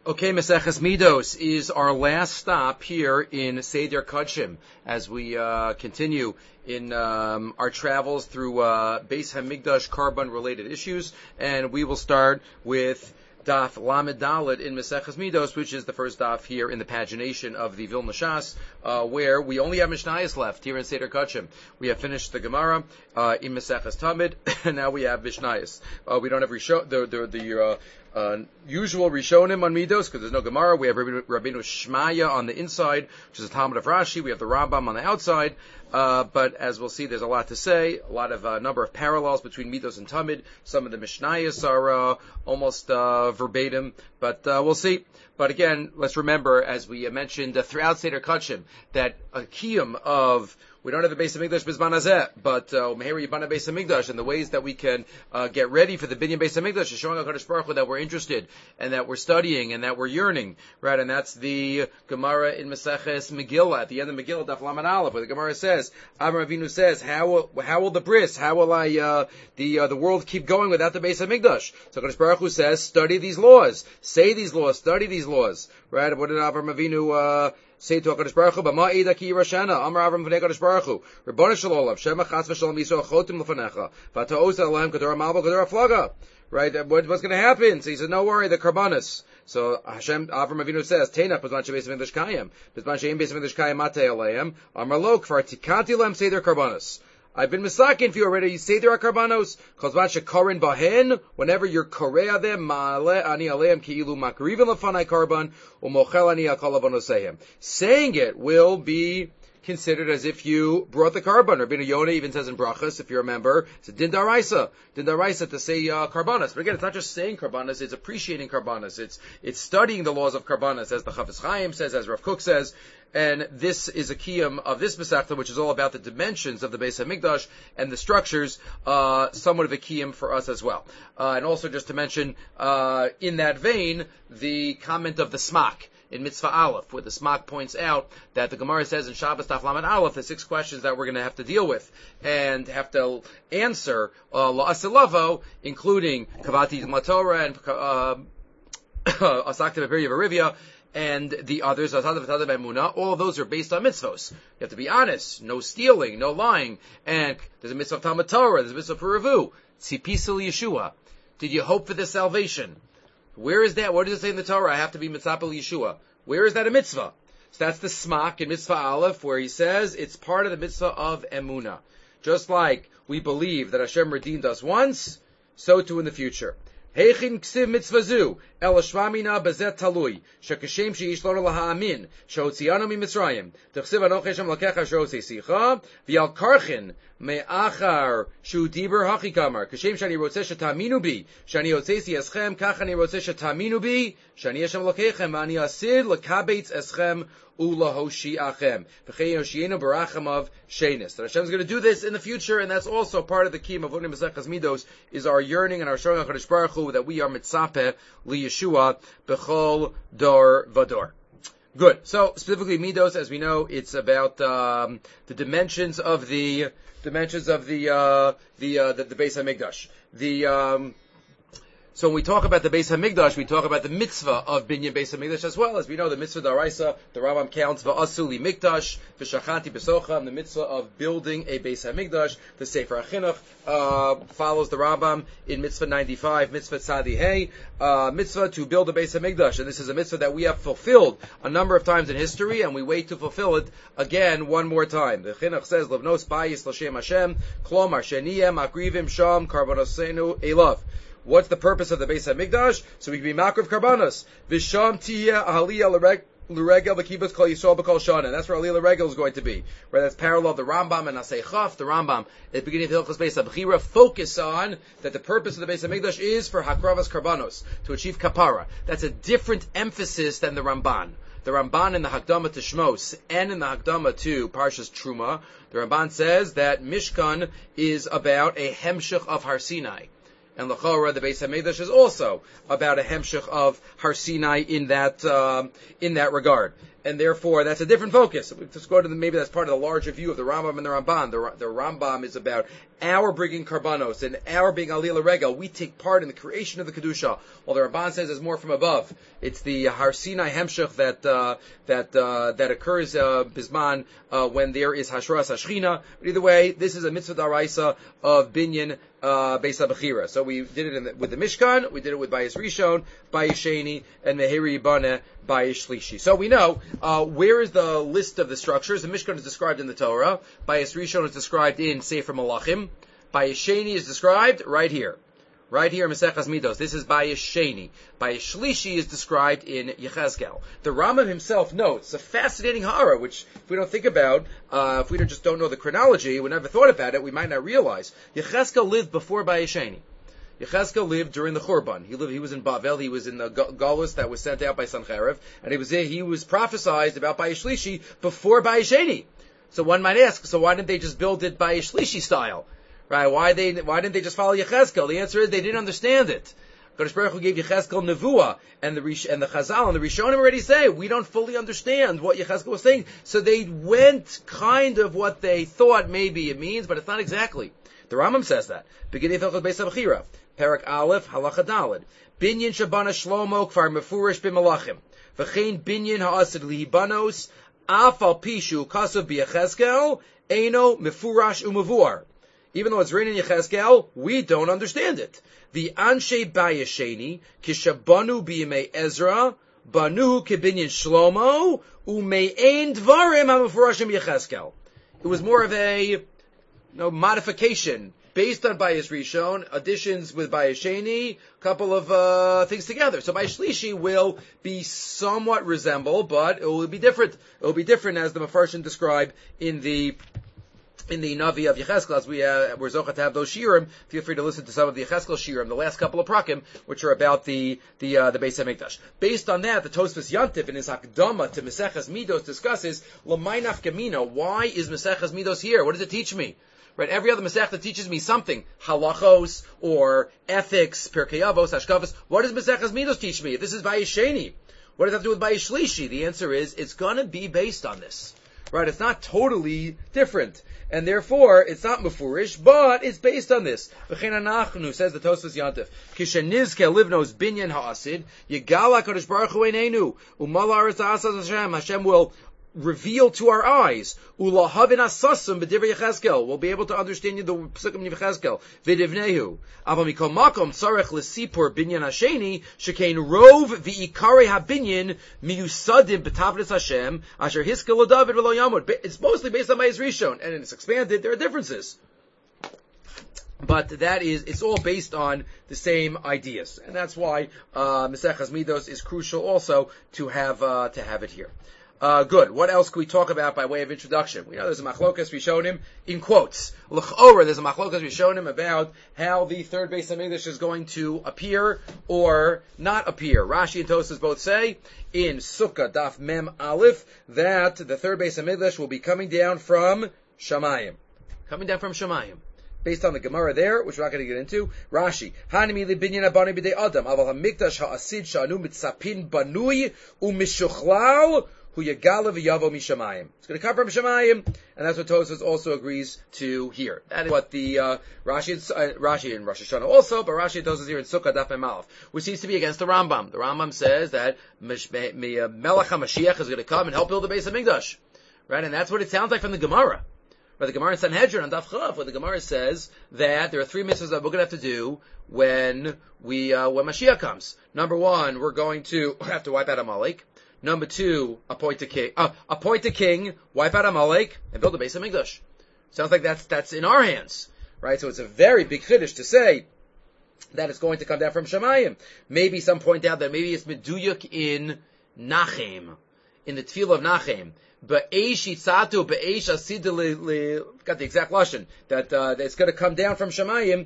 Okay, Maseches Midos is our last stop here in Seder Kodshim as we continue in our travels through Beis Hamikdash Karban-related issues, and we will start with Daf Lamed Dalet in Maseches Midos, which is the first daf here in the pagination of the Vilna Shas, where we only have Mishnayos left here in Seder Kodshim. We have finished the Gemara in Maseches Tamid, and now we have Mishnayos. We don't have the usual Rishonim on Midos because there's no Gemara. We have Rabbeinu Shmaya on the inside, which is a Talmud of Rashi. We have the Rambam on the outside. But as we'll see, there's a lot to say, a lot of number of parallels between Midos and Tamid. Some of the Mishnayos are almost verbatim, but we'll see. But again, let's remember, as we mentioned throughout Seder Kodshim, that a kiyum of we don't have the Beis Hamikdash Bizman Hazeh, but Meheri Yibana Beis Hamikdash, and the ways that we can get ready for the Binyan Beis Hamikdash is showing HaKadosh Baruch Hu that we're interested and that we're studying and that we're yearning, right? And that's the Gemara in Maseches Megillah, at the end of Megillah, Daf Lamed Aleph, where the Gemara says, Avraham Avinu says, how will the bris, how will the world keep going without the Beis Hamikdash? So HaKadosh Baruch Hu says, study these laws, say these laws, study these laws, right? What did Avraham Avinu say to HaKadosh Baruch Hu, B'ma Eida Ki Yirashena, Amar Avram V'nei HaKadosh Baruch Hu, Rebbeinu Shel Olam, Shema Chas V'Shalom Yisrael Chotim L'Fanecha, V'ata Osa Elohem Kedor HaMalva Kedor HaFlaga. Right? What's going to happen? So he said, no worry, the Karbanis. So Hashem, Avram Avinu says, Teina, Pizman Shebeis Hamikdash Kayim, Pizman She'im Beis Hamikdash Kayim Matei Aleim, Amar Lo, Kfar Tikanti Lem Seder Karbanis. I've been misakin for you already. You say there are karbanos. Whenever you're korea them, saying it will be considered as if you brought the carbon. Rabbeinu Yonah even says in Brachas, if you remember, it's a din daraisa to say karbanos. But again, it's not just saying karbanos; it's appreciating karbanos. It's studying the laws of karbanos, as the Chafetz Chaim says, as Rav Kook says. And this is a kiyum of this Masechta, which is all about the dimensions of the Beis Hamikdash and the structures, somewhat of a kiyum for us as well. And also just to mention, in that vein, the comment of the Smak in Mitzvah Aleph, where the Smak points out that the Gemara says in Shabbos Daf Lamed Aleph, the 6 questions that we're going to have to deal with and have to answer, La'asilavo, including Kavati Matorah and Asakta B'Pirya V'Rivya, and the others, all of those are based on mitzvos. You have to be honest, no stealing, no lying, and there's a mitzvah of Talmud Torah, there's a mitzvah of Peravu, Tzipisel Yeshua. Did you hope for this salvation? Where is that? What does it say in the Torah? I have to be mitzapel Yeshua. Where is that a mitzvah? So that's the smak in Mitzvah Aleph, where he says it's part of the mitzvah of Emunah. Just like we believe that Hashem redeemed us once, so too in the future. Heichin ksiv mitzvazu el shvamina bezet talui shekashem sheishlonu lahaamin sheotzianu miMitzrayim dechsiv anoch Hashem lakecha shosei sicha v'al karchin me'achar shu diber hachikamar kashem shani rotzeh shetaminu bi shani yotzesi eschem kach ani rotzeh shetaminu bi shani Hashem lakechem v'ani asid lekabetz eschem ulahoshiachem v'chein hoshienu baracham of shenis. That Hashem's going to do this in the future, and that's also part of the key of Avodim Maseches Midos, is our yearning and our showing HaKadosh Baruch Hu that we are mitzapeh li Yeshua b'chol dor vador. Good. So specifically Midos, as we know, it's about the dimensions of the Beis Hamikdash. So when we talk about the Beis Hamikdash, we talk about the mitzvah of Binyan Beis Hamikdash as well. As we know, the mitzvah daraisa, the Rambam counts v'asuli mikdash, v'shachanti b'socham, the mitzvah of building a Beis Hamikdash. The Sefer HaChinuch follows the Rambam in mitzvah 95, mitzvah tzadi hey, mitzvah to build a Beis Hamikdash. And this is a mitzvah that we have fulfilled a number of times in history, and we wait to fulfill it again one more time. The Chinuch says, Levnos bayis l'shem Hashem, klomar sheniyem akrivim sham karbonosenu elav. What's the purpose of the Beis Hamikdash? So we can be makriv karbanos. V'sham tiyeh aliyah l'regel v'kibbutz kol Yisrael b'kol shana. That's where aliyah l'regel is going to be. Where that's parallel the Rambam and Asay Chaf. The Rambam at the beginning of Hilchos Beis Habchira focus on that the purpose of the Beis Hamikdash is for hakravas karbanos, to achieve kapara. That's a different emphasis than the Ramban. The Ramban in the Hakdama to Shmos and in the Hakdama to Parshas Truma, the Ramban says that Mishkan is about a hemshech of Har Sinai. And L'chora, the Beis Hamikdash is also about a hemshech of Har Sinai in that regard. and therefore that's a different focus. We just go to maybe that's part of the larger view of the Rambam and the Ramban. The Rambam is about our bringing karbanos and our being aliyah regel. We take part in the creation of the kedusha. While the Ramban says it's more from above. It's the Har Sinai hemshech that occurs bisman when there is hashras hashchina. But either way, this is a mitzvah daraisa of binyan Beis HaBechira. So we did it with the Mishkan, we did it with Bayis Rishon, Bayis Sheni, and Meheri Yibane, Bayis Shlishi. So we know where is the list of the structures. The Mishkan is described in the Torah. Bayis Rishon is described in Sefer Malachim. Bayis Sheni is described right here. Right here in Maseches Midos. This is Bayis Sheni. Bayis Shlishi is described in Yechezkel. The Rambam himself notes a fascinating hara, which if we don't think about, if we just don't know the chronology, we never thought about it, we might not realize. Yechezkel lived before Bayis Sheni. Yechezkel lived during the Churban. He was in Bavel. He was in the Galus that was sent out by Sancherev, and he was prophesied about Bayis Shlishi before Bayis Sheni. So one might ask, so why didn't they just build it Bayis Shlishi style? Right? Why didn't they just follow Yechezkel? The answer is they didn't understand it. Kadosh Baruch Hu gave Yechezkel nevuah, and the Chazal and the Rishonim already say we don't fully understand what Yechezkel was saying. So they went kind of what they thought maybe it means, but it's not exactly. The Rambam says that. Beginning of Hilchos Beis HaBechira, Perak Aleph, Halacha Daled. Binyan Shabana Shlomo Kfar Mefurish B'Malachim. V'chein Binyan Ha'asid Lihibanos Afal Pishu Kasav B'Yechezkel Eino Mefurash U'Mavuar. Even though it's written in Yechezkel, we don't understand it. The Anshe Bayis Sheni, Kishabanu B'Yimei Ezra, Banu Kibinyan Shlomo, Ume'ein Dvarim HaMefurashim Yechezkel. It was more of a modification based on Bayis Rishon, additions with Bayis Sheni, a couple of things together. So Bayis Shlishi will be somewhat resemble, but it will be different. It will be different as the Mefarshim describe in the Navi of Yechezkel, as we're zocha to have those shirim. Feel free to listen to some of the Yechezkel shirim, the last couple of prakim, which are about the Beis HaMikdash. Based on that, the Tosfos Yantiv in his Hakdama to Meseches Midos discusses L'may nafkamina. Why is Meseches Midos here? What does it teach me? Right, every other Masechta teaches me something, halachos or ethics, Pirkei Avos, Hashkafos. What does Meseches Midos teach me? If this is Bayis Sheni, what does that have to do with Bayis Shlishi? The answer is it's going to be based on this. Right, it's not totally different. And therefore, it's not mufurish, but it's based on this. V'chein anachnu, says the Tosfos Yantif, Kishenizke livnos binyan ha'asid, Yigala Kadosh Baruch Hu einenu, Umal haaretz ha'asas Hashem, Hashem will reveal to our eyes, Ulahavin asasum b'divrei Yechezkel, we'll be able to understand the Pesukim of Yechezkel, v'divnehu, Aval mikol makom tzarech l'sipur binyan hasheni, shekein rov v'ikarei habinyan miyusadim b'tavris Hashem, asher hiskel l'David v'lo yamud. It's mostly based on Bayis Rishon, and it's expanded, there are differences. But it's all based on the same ideas. And that's why, Meseches Midos is crucial also to have it here. Good. What else can we talk about by way of introduction? We know there's a machlokas Rishonim in quotes. L'chora, there's a machlokas Rishonim about how the third Beis HaMikdash is going to appear or not appear. Rashi and Tosfos both say in Sukkah Daf Mem Aleph that the third Beis HaMikdash will be coming down from Shamayim. Coming down from Shamayim. Based on the Gemara there, which we're not going to get into, Rashi, Hanimi li binyan abani b'dei Adam, aval hamikdash ha'asid sha'anu mitzapin banui u'mishuchlal hu yagala v'yavo mishamayim. It's going to come from Shamayim, and that's what Tosfos also agrees to here. That is what the Rashi in Rosh Hashanah also, but Rashi and Tosfos here in Sukkah Daf Mem Aleph, which seems to be against the Rambam. The Rambam says that Melech HaMashiach is going to come and help build the Beis HaMikdash. Right? And that's what it sounds like from the Gemara. But the Gemara in Sanhedrin on Daf Chav, where the Gemara says that there are three mitzvahs that we're going to have to do when Mashiach comes. Number one, we're going to have to wipe out Amalek. Number two, appoint a king, wipe out Amalek, and build a Beis HaMikdash. Sounds like that's in our hands, right? So it's a very big chiddush to say that it's going to come down from Shamayim. Maybe some point out that maybe it's meduyuk in Nachem, in the Tefillah of Nachem. Ba'eish yitzatu, ba'eish asid got the exact lashon that it's going to come down from Shamayim,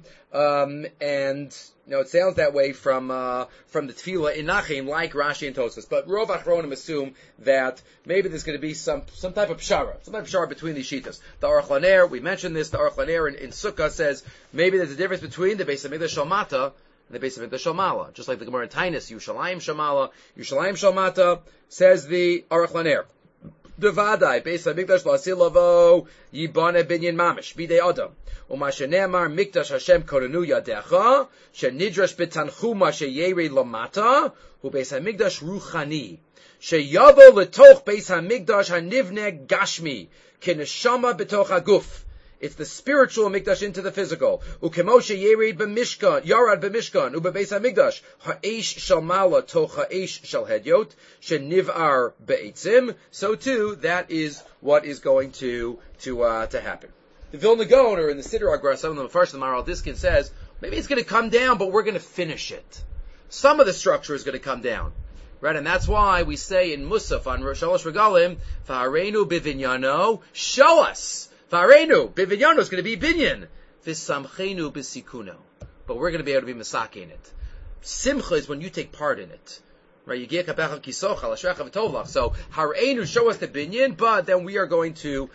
and it sounds that way from the Tefillah in Nachem, like Rashi and Tosfos. But Rov Achronim assume that maybe there's going to be some type of pshara between these shitas. The Aruch LaNer, we mentioned this. The Aruch LaNer in Sukkah says maybe there's a difference between the Beis HaMikdash Shalmata and the Beis Hamikdash Shalmala. Just like the Gemara in Tainus, Yushalayim Shamala, Yushalayim Shalmata, says the Aruch LaNer. Devadai, Beis Hamikdash La'asil Lavo, Yibane Binyan Mamish, Bidei Adam. Umashenemar Mikdash Hashem Korenu Yadecha, Shenidrash B'tanchuma Sheyeri Lamata, Hu Beis Hamikdash Ruchani. Sheyavo Letoch Beis Hamikdash Hanivne Gashmi, Kineshama B'toch Haguf. It's the spiritual mikdash into the physical. Ukemoshe yerid b'mishkan, yarad b'mishkan, ubebeis hamikdash, ha'esh shel mala toch ha'esh shel hedyot, shenivar be'etzim. So too, that is what is going to happen. The Vilna Gaon, or in the Siddur Agra, some of them first, the Maharal Diskin says, maybe it's going to come down, but we're going to finish it. Some of the structure is going to come down. Right, and that's why we say in Musaf on Shalosh Regalim, V'hareinu b'vinyano, show us. V'hareinu b'vinyano is going to be binyan. V'samchenu b'sikuno. But we're going to be able to be masake in it. Simcha is when you take part in it. Right, you get kapecha kisocha, l'shrecha v'tovlach. So, hareinu, show us the binyan, but then we are going to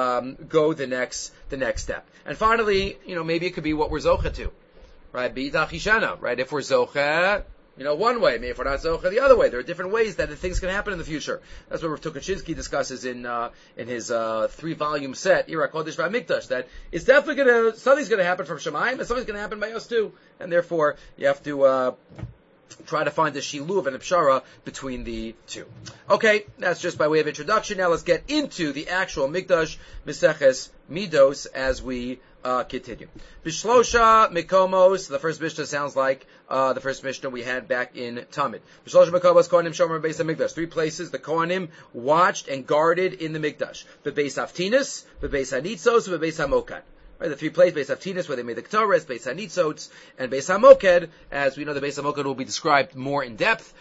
go the next step. And finally, maybe it could be what we're zocha to. Right, b'idach ishana. Right, if we're zocha, one way. Maybe if we're not zocha, the other way. There are different ways that things can happen in the future. That's what Rav Tukachinsky discusses in his 3-volume set, Ira Kodesh VaMikdash, that it's definitely something's gonna happen from Shemayim, and something's gonna happen by us too. And therefore, you have to try to find a shiluv and a pshara between the two. Okay, that's just by way of introduction. Now let's get into the actual Mikdash Meseches Midos as we continue. Bishlosha Mikomos, the first Mishnah sounds like the first Mishnah we had back in Tamid. Bishlosha Mikomos, Kohanim Shomer Beis HaMikdash. 3 places the Kohanim watched and guarded in the Mikdash. Bebeis Haftinis, Bebeis Hanitzos, Bebeis HaMokad. Right, the 3 places, Beis Haftinis, where they made the Ketores, Beis Hanitzos, and Beis HaMoked. As we know, the Beis HaMoked will be described more in depth.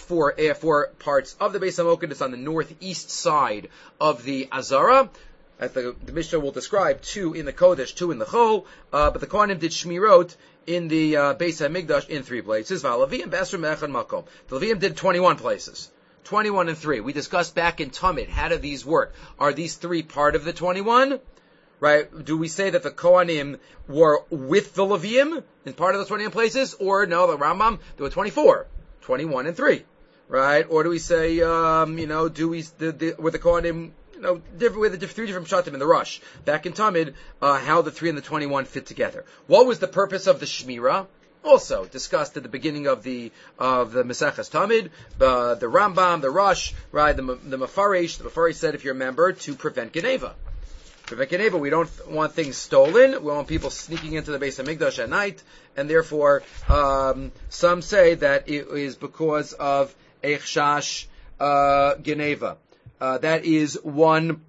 4 parts of the Beis HaMoked. It's on the northeast side of the Azara. As the Mishnah will describe, 2 in the Kodesh, 2 in the Chol, but the Kohanim did Shmirot in the Beis HaMikdash in 3 places. V'alavim B'esrim Echad Makom. The Levim did 21 places. 21 and 3. We discussed back in Tamid, how do these work? Are these 3 part of the 21? Right? Do we say that the Kohanim were with the Levim in part of the 21 places? Or no, the Rambam, there were 24. 21 and 3. Right? Or do we say, were the Kohanim, with the 3 different shatim in the Rush, back in Tamid, how the 3 and the 21 fit together. What was the purpose of the Shmira? Also discussed at the beginning of the Maseches Tamid, the Rambam, the Rush, right? The Mefarish. The Mefarish said, if you remember, to prevent Geneva. We don't want things stolen. We want people sneaking into the Beis HaMikdash at night, and therefore, some say that it is because of Echshash Geneva. That is one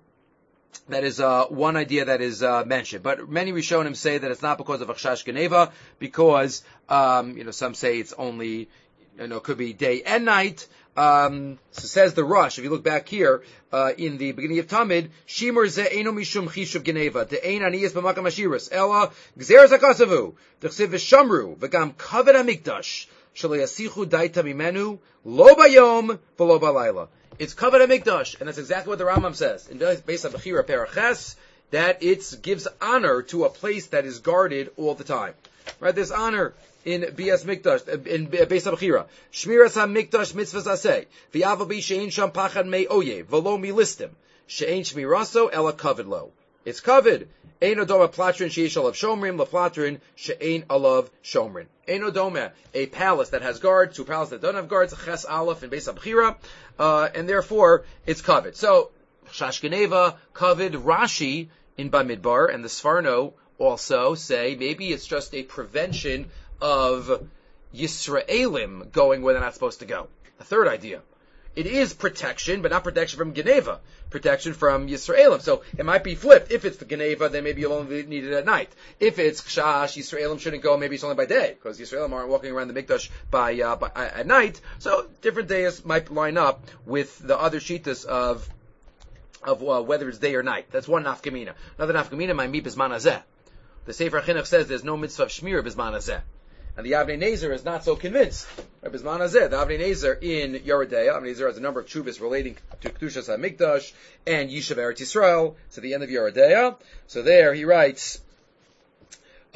idea that is mentioned. But many Rishonim say that it's not because of Echshash Geneva, because some say it's only could be day and night. So says the Rush, if you look back here, in the beginning of Tamid, Shimur ze eino mishum chishuv geneva, de'ein aniyas b'makam ashiras, ela gzeres hakasavu, d'chsiv v'shamru, v'gam kaved hamikdash, shelo yasichu daita mimenu, lo bayom, v'lo balayla. It's kaved hamikdash, and that's exactly what the Rambam says. In Beis HaBechira Paraches, that it gives honor to a place that is guarded all the time. Right, there's honor in Beis Mikdash, in Beis HaBechira. Shmiras HaMikdash mitzvahs aseh. V'yavabi she'ein sham pachad mei oyev. V'lo milistim. She'ein shmiraso ela kavod lo. It's kavod. Ein odoma platrin she'ish alav shomrim. Laflatrin she'ein alav shomrin. Ein odoma, a palace that has guards, to a palace that don't have guards, ches aleph in Beis HaBechira, and therefore it's kavod. So, Shash Geneva, kavod, Rashi in Bamidbar, and the Sfarno also say maybe it's just a prevention of Yisraelim going where they're not supposed to go. A third idea. It is protection, but not protection from Geneva. Protection from Yisraelim. So it might be flipped. If it's the Geneva, then maybe you'll only need it at night. If it's Chash, Yisraelim shouldn't go, maybe it's only by day, because Yisraelim aren't walking around the Mikdash by at night. So different days might line up with the other shitas of whether it's day or night. That's one nafkamina. Another nafkamina might be Bisman Hazeh. The Sefer Chinuch says there's no mitzvah of Shmir Bisman Hazeh. And the Avnei Nezer is not so convinced. Bisman Hazeh, the Avnei Nezer in Yeridea, Avnei Nezer has a number of tshuvas relating to Kedushas HaMikdash and Yishuv Eretz Yisrael, to the end of Yeridea. So there he writes,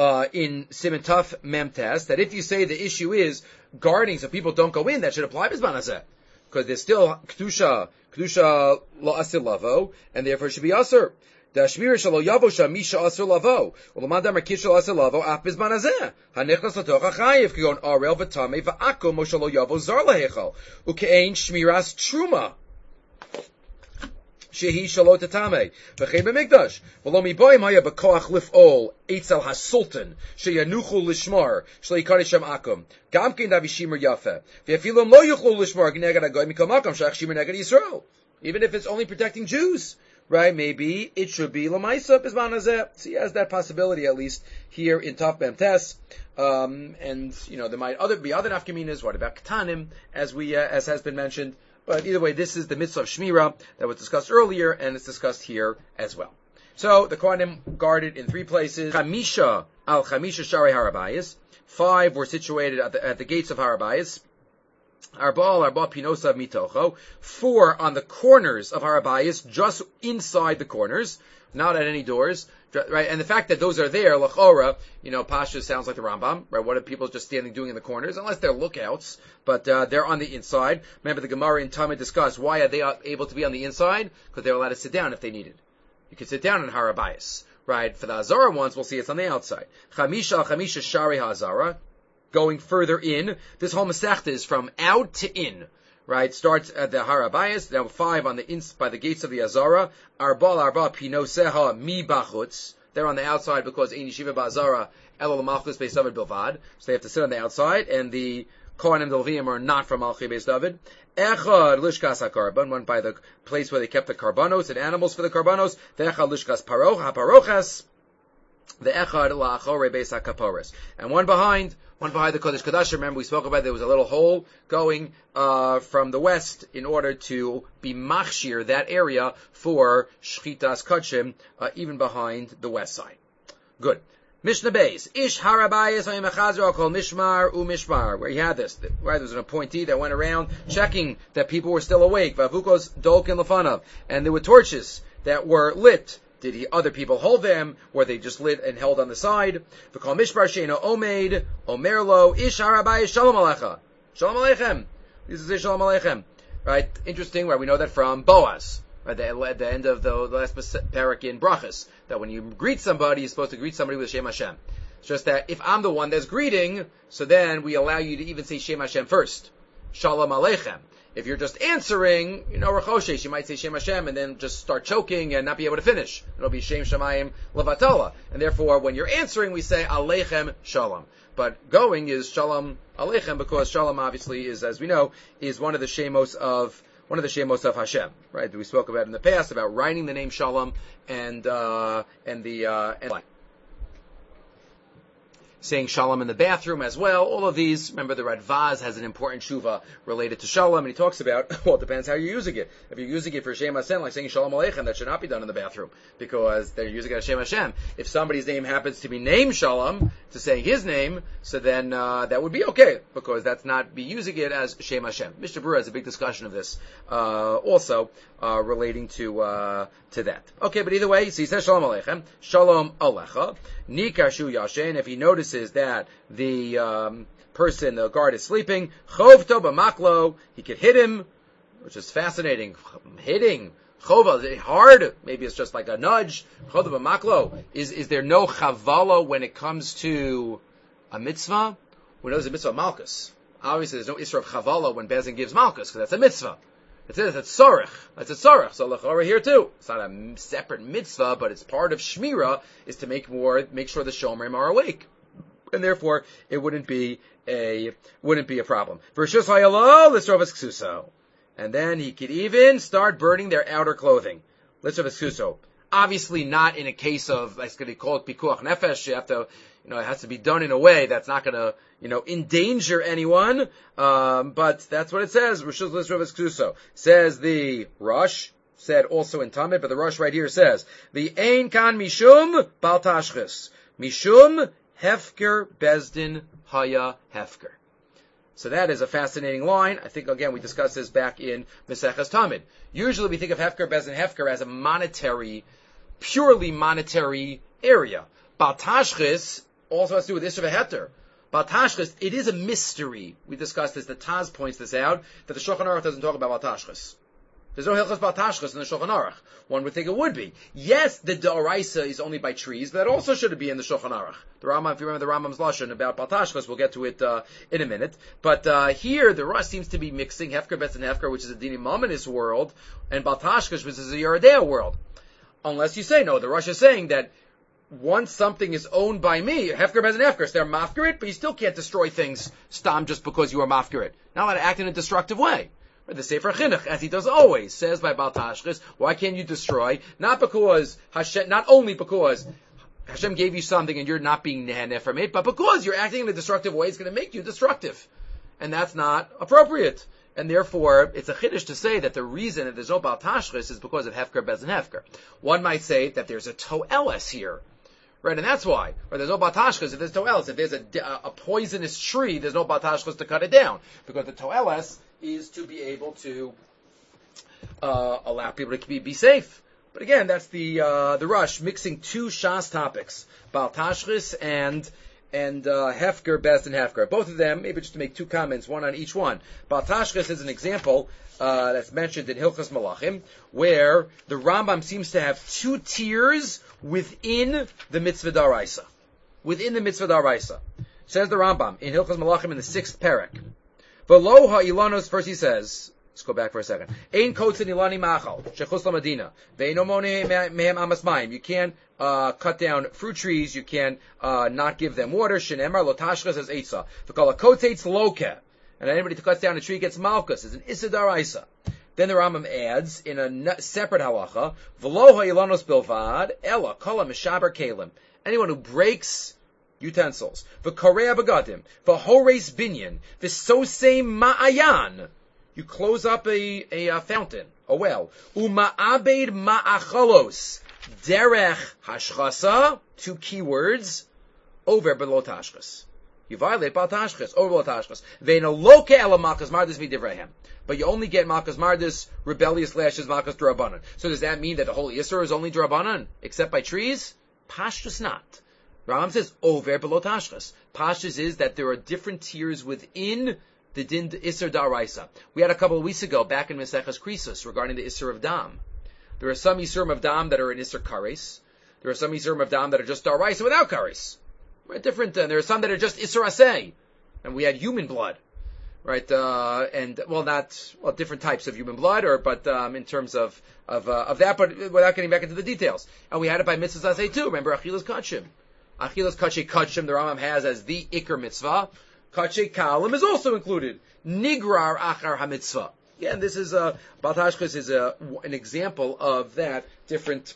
in Siman Tuf Mem Tes that if you say the issue is guarding so people don't go in, that should apply Bizman Hazeh. Because there's still Kedusha lo asir lavo, and therefore it should be asir. The shmira shalo yavo shamisha asir lavo. Ulamad amar kishal asir lavo ap bizman hazeh. Hanichnas latoch achayiv kigon arel v'tamei v'akum mo shalo yavo zar lahechal. Ukein shmiras truma. Shehi shalo tatame. V'chei b'mikdash. V'lo miboyim haya b'koach lif'ol eitzel hasultan sheyanuchu lishmar shlo yikari shem akum. Gamkin davishimar yafe. V'afilum lo yuchlu lishmar gnegad agoy mikol makom shach shimar negad Yisrael. Even if it's only protecting Jews, right? Maybe it should be lamaisa bizman hazeh. So he has that possibility at least here in Taf Mem Tes. And there might be other nafkaminas. What about ketanim, as has been mentioned? But either way, this is the mitzvah of Shmira that was discussed earlier, and it's discussed here as well. So the Kohanim guarded in 3 places. Chamisha al Chamisha Shari Harabayis. 5 were situated at the gates of Harabayis. Arba Pinosa Mitocho. 4 on the corners of Harabayis, just inside the corners, not at any doors. Right, and the fact that those are there, lachora, Pasha sounds like the Rambam, right? What are people just standing doing in the corners? Unless they're lookouts, but they're on the inside. Remember the Gemara in Talmud discussed why are they able to be on the inside? Because they're allowed to sit down if they needed. You could sit down in Harabayis, right? For the Hazara ones, we'll see it's on the outside. Chamisha Shari Hazara, going further in. This whole Masechta is from out to in. Right, starts at the Harabayis, now 5 on the by the gates of the Azara. Arba Pinoseha Mi Bachutz. They're on the outside because Ein Yeshiva Ba'Azara Elul Malchus Beis David Bilvad. So they have to sit on the outside, and the Kohanim Delviim are not from Malchi Beis David. Echad Lishkas HaKarban, one by the place where they kept the karbanos and animals for the karbanos. Ve'echad Lishkas HaParochas. The Echad La'achore Beis HaKaporis. And one behind the Kodesh Kodashim. Remember we spoke about there was a little hole going from the west in order to be machshir that area for Shchitas Kodshim, even behind the west side. Good. Mishnah Beis. Ish Harabayis Ha'imachazra called Mishmar Mishmar. Where you had this, right? There was an appointee that went around checking that people were still awake. Vavukos Dolkin Lefanav. And there were torches that were lit. Did other people hold them? Were they just lit and held on the side? V'kol mishpar she'eno omeid, omerlo, ish harabayis shalom alecha. Shalom aleichem. This is shalom aleichem. Right? Interesting, right? We know that from Boaz. Right? At the end of the last parak in Brachas. That when you greet somebody, you're supposed to greet somebody with Shem Hashem. It's just that if I'm the one that's greeting, so then we allow you to even say Shem Hashem first. Shalom aleichem. If you're just answering, Rachoshesh, you might say Shem Hashem and then just start choking and not be able to finish. It'll be Shem Shamayim Levatala. And therefore, when you're answering, we say Aleichem Shalom. But going is Shalom Aleichem because Shalom obviously is, as we know, is one of the Shemos of Hashem. Right? That we spoke about in the past about writing the name Shalom and saying shalom in the bathroom as well. All of these, remember the Radvaz has an important shuva related to shalom, and he talks about, well, it depends how you're using it. If you're using it for Shem Hashem, like saying shalom aleichem, that should not be done in the bathroom, because they're using it as Shem Hashem. If somebody's name happens to be named Shalom, to saying his name, so then that would be okay, because that's not be using it as Shem Hashem. Mr. Brewer has a big discussion of this, also, relating to that. Okay, but either way, so he says shalom aleichem, shalom alecha, nikashu yashen, if he notices that the person, the guard, is sleeping, chovto b'maklo, he could hit him, which is fascinating. Hitting, chova, hard, maybe it's just like a nudge. Chovto b'maklo, is there no chavala when it comes to a mitzvah? We know there's a mitzvah of malchus. Obviously there's no isra of chavala when Bezin gives malchus, because that's a mitzvah. That's tzorech. That's a tzorech. So lechora here too. It's not a separate mitzvah, but it's part of shmira, is to make sure the shomrim are awake. And therefore, it wouldn't be a problem. And then he could even start burning their outer clothing. Obviously not in a case of, like they call it pikuach nefesh. You have to, it has to be done in a way that's not going to, endanger anyone. But that's what it says. Says the Rosh, said also in Tamid, but the Rosh right here says, the ein kan mishum bal tashchis. Mishum Hefker Bezdin Haya Hefker. So that is a fascinating line. I think, again, we discussed this back in Maseches Tamid. Usually we think of Hefker Bezdin Hefker as a purely monetary area. Bal Tashchis also has to do with Isser v'Heter. Bal Tashchis, it is a mystery. We discussed this. The Taz points this out, that the Shulchan Aruch doesn't talk about Bal Tashchis. There's no Hilchos Bal Tashchis in the Shulchan Aruch. One would think it would be. Yes, the D'oraisa is only by trees, but that also should be in the Shulchan Aruch. The Rambam, if you remember the Rambam's lashon about Bal Tashchis, we'll get to it in a minute. But here, the Rosh seems to be mixing Hefker Betz and Hefker, which is a Dinim Mominus world, and Bal Tashchis, which is a Yeridea world. Unless you say, no, the Rosh is saying that once something is owned by me, Hefker Betz and Hefker, so they're mafker, but you still can't destroy things, stam, just because you are mafker. Not allowed to act in a destructive way. The Sefer Chinuch, as he does always, says by Bal Tashchis, why can't you destroy? Not only because Hashem gave you something and you're not being nehaneh from it, but because you're acting in a destructive way, it's going to make you destructive. And that's not appropriate. And therefore, it's a chiddush to say that the reason that there's no Bal Tashchis is because of Hefker, Bez, and Hefker. One might say that there's a to'eles here. Right, and that's why. Or there's no Bal Tashchis if there's to'eles. If there's a poisonous tree, there's no Bal Tashchis to cut it down. Because the to'eles is to be able to allow people to be safe. But again, that's the Rush mixing two Shas topics, Bal Tashchis and Hefker, Bez, and Hefker. Both of them, maybe just to make two comments, one on each one. Bal Tashchis is an example that's mentioned in Hilchos Malachim, where the Rambam seems to have two tiers within the Mitzvah D'Oraisa. Within the Mitzvah D'Oraisa. Says the Rambam in Hilchos Malachim in the 6th parak. V'lo ha'ilanos, first he says, let's go back for a second. Ein kotzin ilani machal, shechus lamadina. Ve'eno moneh mehem amas mayim. You can't cut down fruit trees, you can't not give them water. Shenemar lo tashchas as eitza. V'kol ha'kotzeitz loke. And anybody who cuts down a tree gets malchus. It's an issa d'oraisa. Then the Rambam adds, in a separate halacha, v'lo ha'ilanos bilvad, ela kol ha'mishaber kelim. Anyone who breaks utensils, v'korea begadim, v'hores binyan, v'sosei ma'ayan. You close up a fountain, a well. Uma'abed ma'achalos, derech hashchasa, two keywords, over below tashchas. You violate Bal Tashchis, over Bal Tashchis. Ve'eno loke ela makas mardis v'divrehem. But you only get makas mardis, rebellious lashes, makas d'Rabbanan. So does that mean that the whole Yisur is only d'Rabbanan, except by trees? Pashtus not. Rambam says, over below Tashchis. Pashtus is that there are different tiers within the din Isser D'Oraisa. We had a couple of weeks ago, back in Maseches Krisus, regarding the Isser of Dam. There are some Isurim of Dam that are in Isser Kares. There are some Isurim of Dam that are just D'Oraisa without Kares. Right, different. There are some that are just Isser Aseh. And we had human blood. Right, different types of human blood, in terms of that, but without getting back into the details. And we had it by Mitzvahs Aseh too. Remember, Achilas Kachim. Achilas Kachim, the Rambam has as the Iker Mitzvah. Kachei Kalim is also included. Nigrar Achar HaMitzvah. Again, this is Bal Tashchis is an example of that different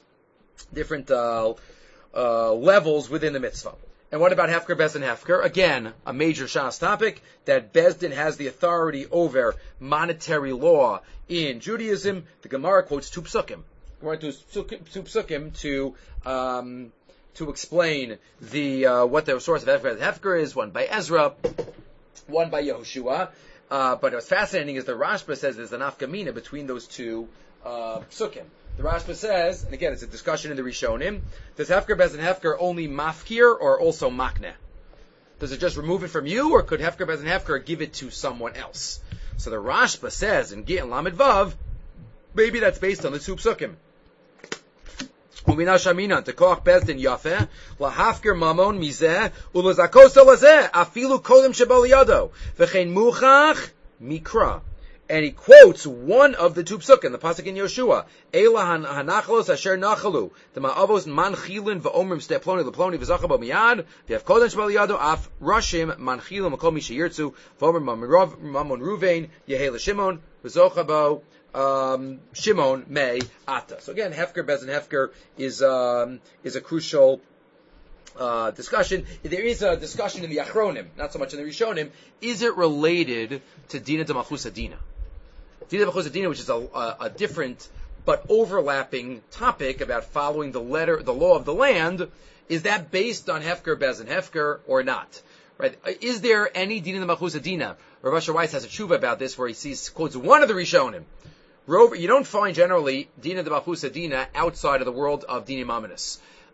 levels within the mitzvah. And what about Hefker, Bez, and Hefker? Again, a major Shas topic, that Bezdin has the authority over monetary law in Judaism. The Gemara quotes two psukim. We're going to two psukim to explain what the source of Hefker and Hefker is, one by Ezra, one by Yehoshua. But what's fascinating is the Rashba says there's an afkamina between those two psukim. The Rashba says, and again it's a discussion in the Rishonim, does Hefker, Bez, and Hefker only mafkir or also makneh? Does it just remove it from you, or could Hefker, Bez, and Hefker give it to someone else? So the Rashba says in Git and Lamed Vav, maybe that's based on the two psukim. Umina shaminan tekoach bezdin yafeh lahafker mamon mizeh ulazakos lazeh afilu kodem shebal yado v'chein muchach mikra. And he quotes one of the two psukim, the pasuk in Yoshua, Eila hanachalos asher nachalu, the ma'avos manchilin v'omrim steploni leploni v'zachabo miyad v'yaf kodem shebal yado af rashim manchilim makom mishayirtzu v'omrim mamon ruvein yehela shimon v'zochabo Shimon May Ata. So again, Hefker, Bez, and Hefker is a crucial discussion. There is a discussion in the Achronim, not so much in the Rishonim. Is it related to Dina de Malchus Adina? Dina de Malchus Adina, which is a different but overlapping topic about following the law of the land. Is that based on Hefker, Bez, and Hefker or not? Right? Is there any Dina de Malchus Adina? Rav Asher Weiss has a tshuva about this, where he quotes one of the Rishonim. You don't find generally Dina de Malchus Adina outside of the world of Dinim Aminus.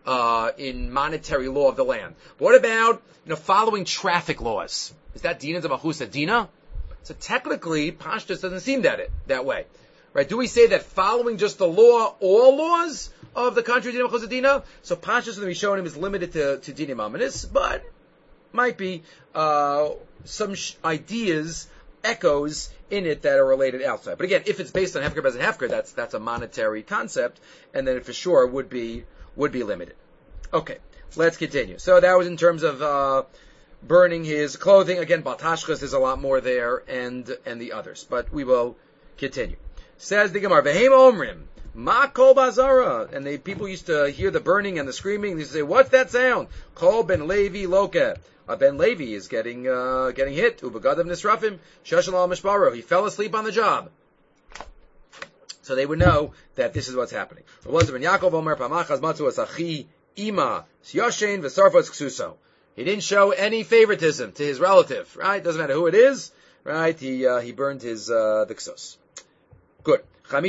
in monetary law of the land. But what about following traffic laws? Is that dina de machusa dina? So technically, Pashtus doesn't seem that way, right? Do we say that following just the law, all laws of the country dina machusa dina? So Pashtus in the Rishonim is limited to dina mamanis, but might be some ideas, echoes in it that are related outside. But again, if it's based on hefker bezin hefker, that's a monetary concept, and then it for sure would be limited. Okay, let's continue. So that was in terms of burning his clothing. Again, Baltashchas, there's a lot more there, and the others. But we will continue. Says the Gemara, V'heim omrim, ma kol bazara. And the people used to hear the burning and the screaming. They used to say, what's that sound? Kol ben Levi loke. Ben Levi is getting hit. Ubagadav nisrafim. Shashal al mishbaro. He fell asleep on the job. So they would know that this is what's happening. He didn't show any favoritism to his relative, right? Doesn't matter who it is, right? He burned his the ksos. Good.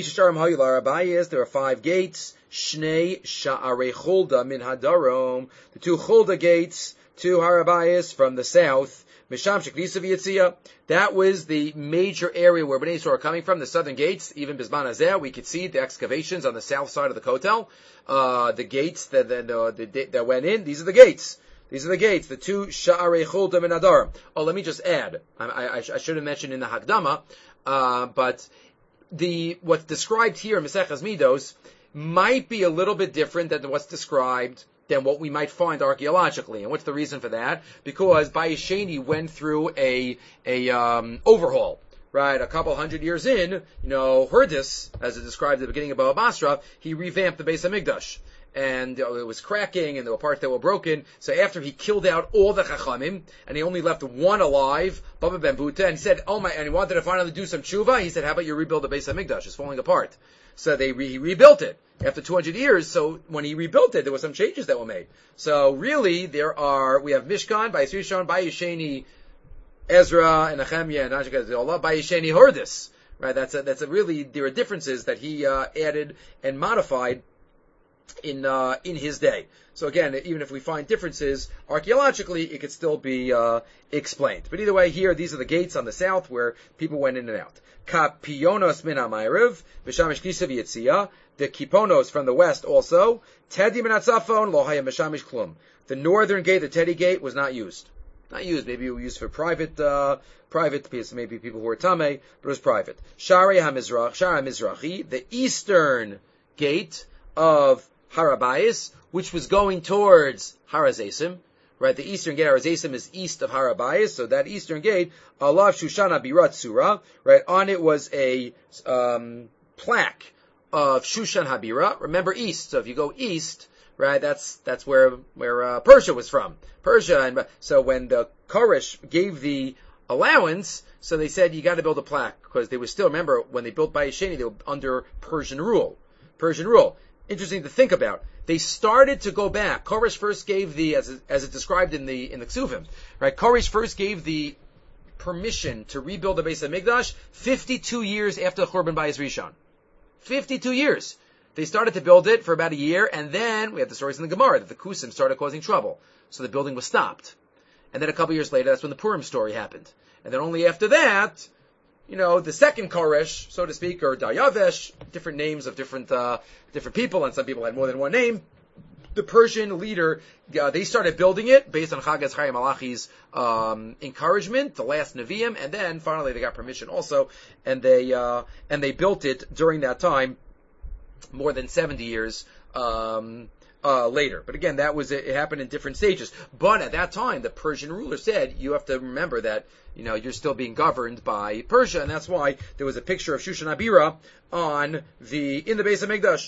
There are 5 gates. Shnei sha'arei chulda min hadarom. The 2 chulda gates to Harabayas from the south. Misham sheknisa v'yitzia. That was the major area where Bnei Yisrael are coming from, the southern gates. Even Bizman Hazeh, we could see the excavations on the south side of the Kotel. The gates that went in, these are the gates. These are the gates, the 2 Sha'arei Chulda min Hadarim. Oh, let me just add, I should have mentioned in the Hakdama, but what's described here in Maseches Midos might be a little bit different than what's described than what we might find archaeologically. And what's the reason for that? Because Bayis Sheni went through a overhaul, right? A couple hundred years in, Herdis, as it described at the beginning of Baba Basra, he revamped the Beis HaMikdash. And it was cracking, and there were parts that were broken. So after he killed out all the Chachamim, and he only left one alive, Baba Ben Buta, and he said, and he wanted to finally do some tshuva, he said, how about you rebuild the Beis HaMikdash? It's falling apart. So he rebuilt it after 200 years. So when he rebuilt it, there were some changes that were made. So really, we have Mishkan, Bayis Rishon, Bayis Sheni, Ezra, and Nehemiah, and Ashkenaz, Bayis Sheni Hordis. Right? That's a really, there are differences that he added and modified in his day. So again, even if we find differences archaeologically, it could still be explained. But either way, here these are the gates on the south where people went in and out. Kapionos min hamayrev v'shamish kisa v'yitzia. The kiponos from the west also. Tedi min hatzafon lo haya mishamish klum. The northern gate, the Tedi gate, was not used. Not used. Maybe it was used for private because maybe people who were tamei, but it was private. Shari hamizrachi, the eastern gate of Harabayis, which was going towards Harazesim, right? The eastern gate, Harazesim, is east of Harabayis, so that eastern gate, Alav Shushana Birat Surah, right? On it was a plaque of Shushan Habira. Remember east, so if you go east, right, that's where Persia was from. Persia, and so when the Koresh gave the allowance, so they said you got to build a plaque because they were still, remember when they built Bayis Sheni, they were under Persian rule. Interesting to think about. They started to go back. Koresh first gave as it described in the Ksuvim, right? Koresh first gave the permission to rebuild the Beis HaMikdash 52 years after the Churban Bayis Rishon. 52 years. They started to build it for about a year, and then we have the stories in the Gemara that the Kusim started causing trouble. So the building was stopped. And then a couple years later, that's when the Purim story happened. And then only after that, the second Koresh, so to speak, or Daryavesh, different names of different people, and some people had more than one name. The Persian leader, they started building it based on Chagas Chaim Malachi's encouragement, the last Nevi'im, and then finally they got permission also, and they built it during that time, more than 70 years later. But again, it happened in different stages. But at that time, the Persian ruler said, you have to remember that, you're still being governed by Persia, and that's why there was a picture of Shushan Abira in the Beis HaMikdash.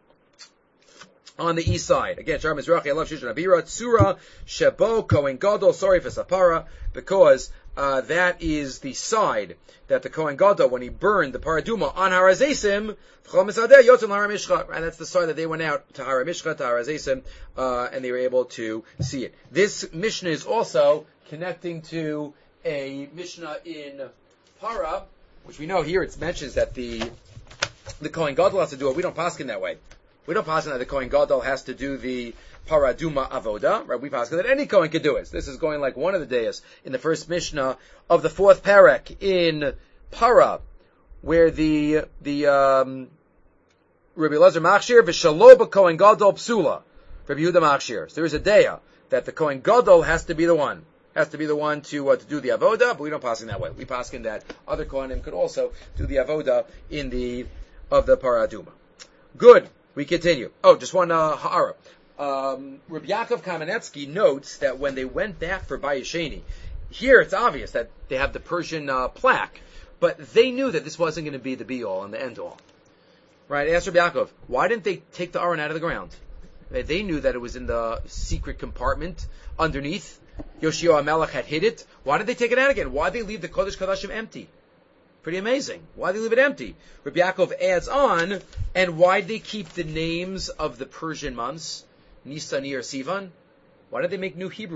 On the east side. Again, Shar Mizrachi, I love Shushan Abira, Tsura, Shebo, Kohen Gadol, sorry for Sapara, because that is the side that the Kohen Gadol, when he burned the Paraduma on Harazesim, and that's the side that they went out to Haramishcha, to Harazesim, and they were able to see it. This Mishnah is also connecting to a Mishnah in Para, which we know here it mentions that the Kohen Gadol has to do it. We don't paskin that way. We don't pass that the Kohen Gadol has to do the Paraduma Avoda, right? We pass that any Kohen could do it. This is going like one of the days in the first Mishnah of the fourth Perek in Para, where the Rabbi Elazar Machshir v'shaloba Kohen Gadol psula. Rabbi Yehuda Machshir. So there is a daya that the Kohen Gadol has to be the one to do the avoda, but we don't pass in that way. We pass in that other Kohanim could also do the avoda of the Paraduma. Good. We continue. Oh, just one ha'ara. Rabbi Yaakov Kamenetsky notes that when they went back for Bayesheni, here it's obvious that they have the Persian plaque, but they knew that this wasn't going to be the be-all and the end-all. Right? Ask Rabbi Yaakov, why didn't they take the Aron out of the ground? They knew that it was in the secret compartment underneath. Yoshio HaMelech had hid it. Why did they take it out again? Why did they leave the Kodesh Kodashim empty? Pretty amazing. Why did they leave it empty? Rabbi Yaakov adds on, and why did they keep the names of the Persian months? Nisan, Iyar, Sivan? Why did they make new Hebrew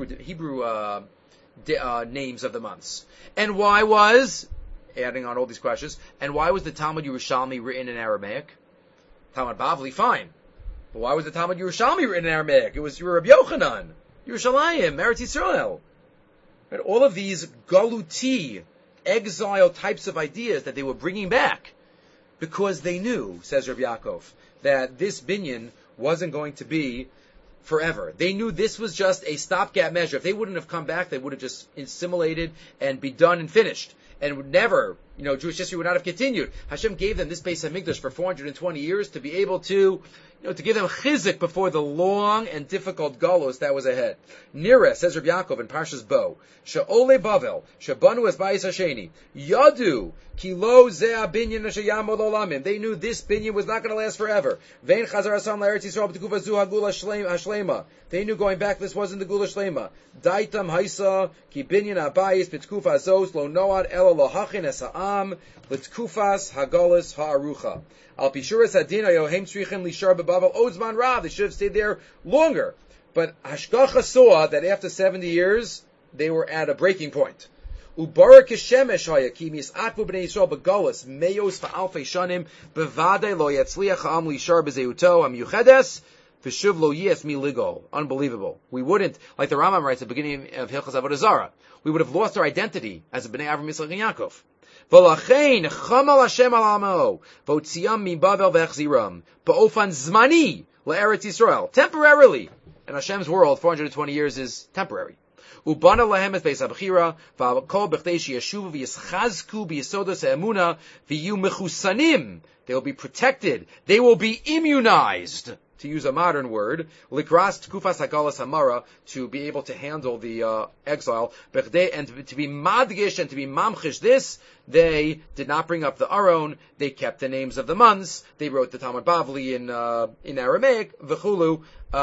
names of the months? And why was, adding on all these questions, and why was the Talmud Yerushalmi written in Aramaic? Talmud Bavli, fine. But why was the Talmud Yerushalmi written in Aramaic? It was Rabbi Yochanan, Yerushalayim, Eretz Yisrael. Right? All of these galuti, exile types of ideas that they were bringing back, because they knew, says Rabbi Yaakov, that this binyan wasn't going to be forever. They knew this was just a stopgap measure. If they wouldn't have come back, they would have just assimilated and be done and finished. And would never, Jewish history would not have continued. Hashem gave them this Beis HaMikdash for 420 years to be able to, to give them chizik before the long and difficult galus that was ahead. Nira, says Rabbi Yaakov in Parshas Bo, She'ole Bavel, She'banu es Bayis Hasheni, Yadu, Ki lo zeh binyan sheyamod olamim. They knew this binyan was not going to last forever. Vein chazar asam la'eretz Yisrael b'tekufa zu hagula hashlema. They knew going back this wasn't the gula shlema. Daitam haisa ki binyan abayis b'tekufa zos lo noad ela lo hachin es ha'am l'tekufas hagalas ha'arucha. Al pishuras hadin ayohem tzrichim lishar bebavel ozman rav. They should have stayed there longer. But Hashgacha saw that after 70 years, they were at a breaking point. Ubarak Shemesh haya ki misatvu b'nei Yisrael begalus meyos fa'alfei shanim bevadei lo yatzliach ha'am lishar b'zeuto ha'miyuchedes v'shuv lo yiyes mi ligol. Unbelievable. We wouldn't, like the Rambam writes at the beginning of Hilchos Avodah Zarah, we would have lost our identity as a b'nei Avram Yitzchak and Yaakov. V'lachein chamal Hashem al amo v'otziam mi Bavel v'echziram ba'ofan zmani le'eretz Yisrael. Temporarily. In Hashem's world, 420 years is temporary. Ubana lahem es beis habchira v'kol b'chtei sheyeshuvu v'yischazku b'yisodos ha'emuna v'yu mechusanim. They will be protected. They will be immunized, to use a modern word, likras tkufas hagalas hamara, to be able to handle the exile, and to be madgish and to be mamchish this. They did not bring up the Aron. They kept the names of the months. They wrote the Talmud Bavli in Aramaic, v'chulu,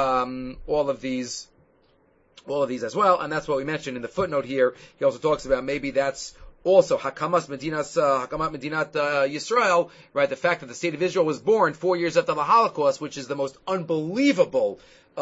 all of these as well, and that's what we mentioned in the footnote here. He also talks about maybe that's also Hakamat Medinat Yisrael, right? The fact that the state of Israel was born 4 years after the Holocaust, which is the most unbelievable,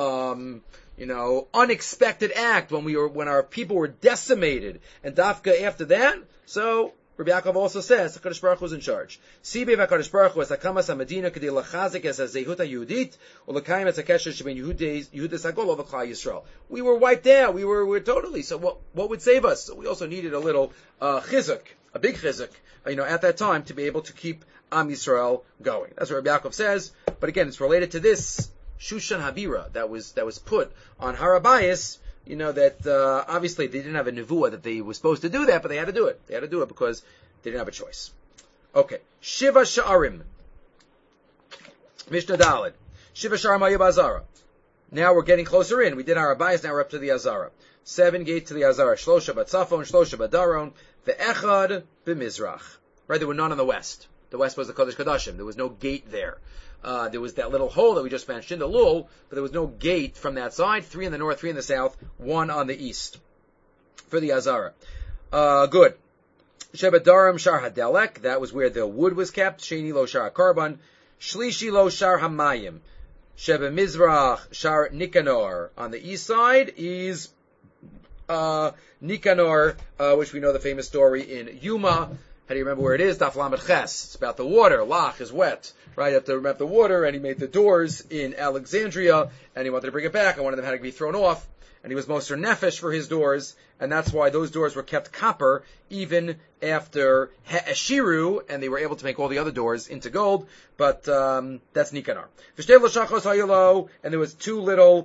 unexpected act when our people were decimated, and Dafka after that. So Rabbi Yaakov also says HaKadosh Baruch Hu was in charge. Sibei HaKadosh Baruch Hu es Hakamas HaMedina kedei lachazik es hazehut ha'yehudit u'lekayim es hakesher sheben Yehudas hagol v'klal Yisrael. We were wiped out. We were totally. So what would save us? So we also needed a little chizuk, a big chizuk, at that time to be able to keep Am Yisrael going. That's what Rabbi Yaakov says. But again, it's related to this Shushan Habira that was put on Har HaBayis. That obviously they didn't have a nevuah that they were supposed to do that, but they had to do it. They had to do it because they didn't have a choice. Okay. Shiva Sha'arim. Mishnah Daled. Shiva Sha'arim Hayab Azara. Now we're getting closer in. We did our Abayis, now we're up to the Azara. 7 gates to the Azara. Shlosha Batzafon, Shlosha Badaron, Ve'echad B'Mizrach. Right, there were none on the west. The west was the Kodesh Kodashim. There was no gate there. There was that little hole that we just mentioned, the Lul, but there was no gate from that side. 3 in the north, 3 in the south, 1 on the east. For the Azara. Good. Shebadarim Shar Hadelek, that was where the wood was kept. Sheni Lo Shar HaKarban. Shlishi Lo Shar HaMayim. Sheba Mizrach Shar Nikanor. On the east side is Nikanor, which we know the famous story in Yuma. How do you remember where it is? Daf Lamed Ches. It's about the water. Lach is wet, right? You have to remember the water, and he made the doors in Alexandria, and he wanted to bring it back, and one of them had to be thrown off, and he was Moser Nefesh for his doors, and that's why those doors were kept copper, even after Ha'ashiru, and they were able to make all the other doors into gold, but that's Nicanor. And there was two little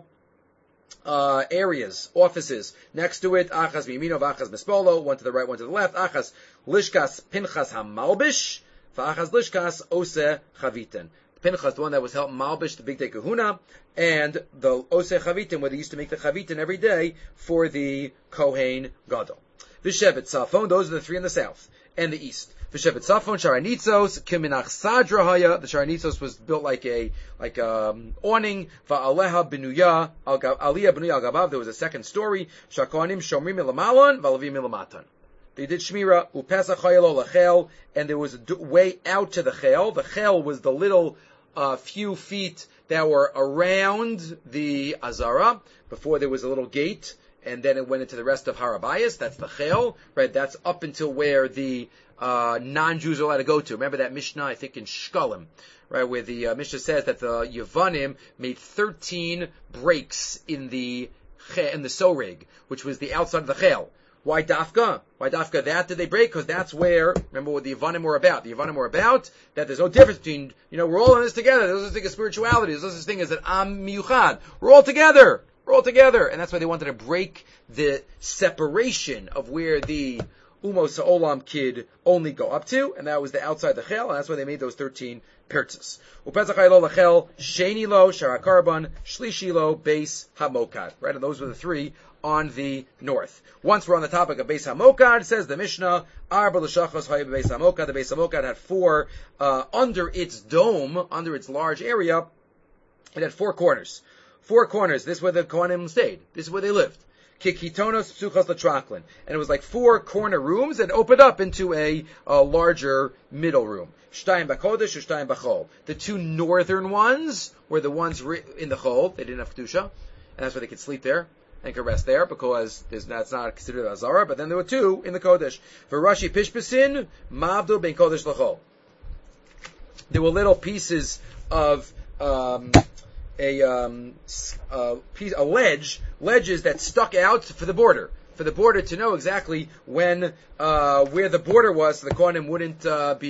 areas, offices, next to it, Achaz Mimino, Achaz Mispolo, one to the right, one to the left, Achaz Lishkas Pinchas HaMalbish, Achaz Lishkas Ose Chavitin. Pinchas, the one that was helping Malbish, the big day kahuna, and the Ose Chavitin, where they used to make the Chavitin every day for the Kohen Gadol. Vishevet Safon, those are the three in the south and the east. Vishevet Safon, Sharanitzos, Kiminach Sadrahaya, the Sharanitzos was built like awning, Va'aleha Binuya, Aliyah Binuya Al-Gabav, there was a second story, Shakonim Shomrim Ilamalon, Valavim Ilamatan. They did Shmira, Upesa Chayelo Lachel, and there was a way out to the Chel. The Chel was the little few feet that were around the Azara, before there was a little gate, and then it went into the rest of Harabayas. That's the Chel, right? That's up until where the non-Jews are allowed to go to. Remember that Mishnah, I think in Shkalim, right, where the Mishnah says that the Yevanim made 13 breaks in the Soreg, which was the outside of the Chel. Why Dafka? Why Dafka that did they break? Because that's where, remember what the Yevanim were about. The Yevanim were about that there's no difference between, we're all in this together. There's no such thing as spirituality. There's no such thing as an Am Miyuchad. We're all together. We're all together. And that's why they wanted to break the separation of where the Umos Ha'olam kid only go up to, and that was the outside the Chel, and that's why they made those 13 pirtzes. Upesach Haylo Lachel, Sheni Lo, Sharakarban, Shlishi Lo, Beis HaMokad. Right, and those were the three on the north. Once we're on the topic of Beis HaMokad, says the Mishnah, Arba L'Shachos Hayb Beis HaMokad. The Beis HaMokad had four, under its dome, under its large area, it had four corners. Four corners. This is where the Kohanim stayed. This is where they lived. Kikitonos Psuchos Latraklin. And it was like four corner rooms that opened up into a larger middle room. Shtayim Bakodesh or Shtayim Bachol. The two northern ones were the ones in the Chol. They didn't have Kedusha. And that's why they could sleep there and could rest there, because that's not considered Azara. But then there were two in the Kodesh. For Rashi Pishpasin, Mavdo Ben Kodesh Lachol. There were little pieces of ledges that stuck out for the border to know exactly when where the border was, so the Kohanim wouldn't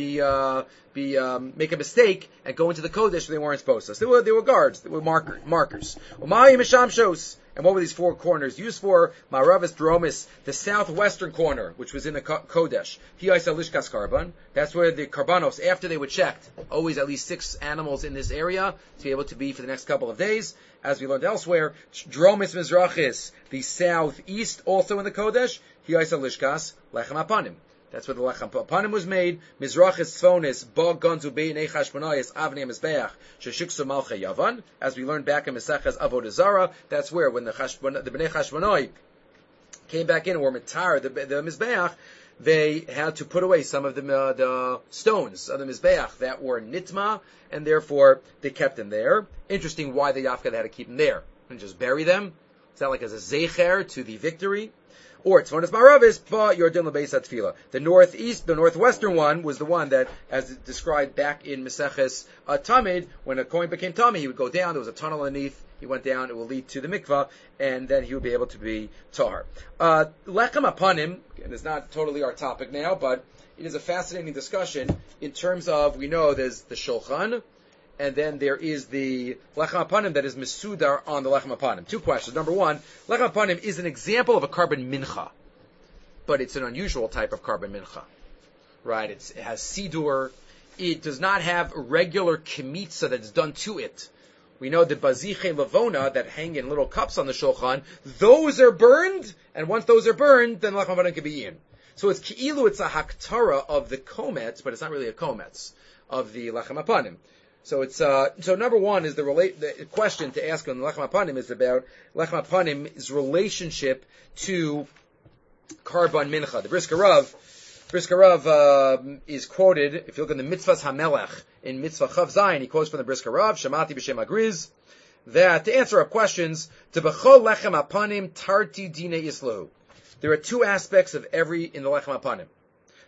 make a mistake and go into the Kodesh where they weren't supposed to. So they were guards, they were markers. And what were these four corners used for? Maravis Dromis, the southwestern corner, which was in the Kodesh. Hiyaisa Lishkas Karban. That's where the Karbanos, after they were checked, always at least 6 animals in this area to be able to be for the next couple of days. As we learned elsewhere, Dromis Mizrachis, the southeast, also in the Kodesh. Hiyaisa Lishkas Lechem Apanim. That's where the Lechem Apanim was made. Mizrachis Tzfonis, Bog Gonzu Beinei Chashmonayis, Avnei Mizbeach, Sheshiksu Malchei Yavan. As we learned back in Mesechas Avodah Zarah, that's where when the Bnei Chashmonai came back in and were mitar the Mizbeach, they had to put away some of the stones of the Mizbeach that were nitma, and therefore they kept them there. Interesting why the Yafka had to keep them there and just bury them. Is that like as a zecher to the victory? Or Tzvonis Maravis, Pa Yordin L'Beis HaTefillah. The northwestern one was the one that, as described back in Meseches Tamid, when a Kohen became Tamid, he would go down, there was a tunnel underneath, he went down, it will lead to the mikvah, and then he would be able to be tahar. Lechem Apanim, and it's not totally our topic now, but it is a fascinating discussion in terms of, we know there's the Shulchan, and then there is the Lechem Apanim that is Mesudar on the Lechem Apanim. Two questions. Number one, Lechem Apanim is an example of a carbon mincha, but it's an unusual type of carbon mincha. Right? It has Sidur. It does not have regular kemitza that's done to it. We know the Baziche Lavona that hang in little cups on the Shulchan, those are burned, and once those are burned, then Lechem Apanim can be eaten. So it's Ki'ilu, it's a Haktara of the Kometz, but it's not really a Kometz of the Lechem Apanim. So it's so number one is the question to ask on Lechem Apanim is about Lechem Apanim's relationship to Karban Mincha. The Brisker Rav is quoted, if you look in the Mitzvahs HaMelech in Mitzvah Chav Zayin, he quotes from the Brisker Rav, Shamati b'Shem Agriz, that to answer our questions, to B'chol Lechem Apanim Tarti Dine Islahu. There are two aspects of in the Lechem Apanim.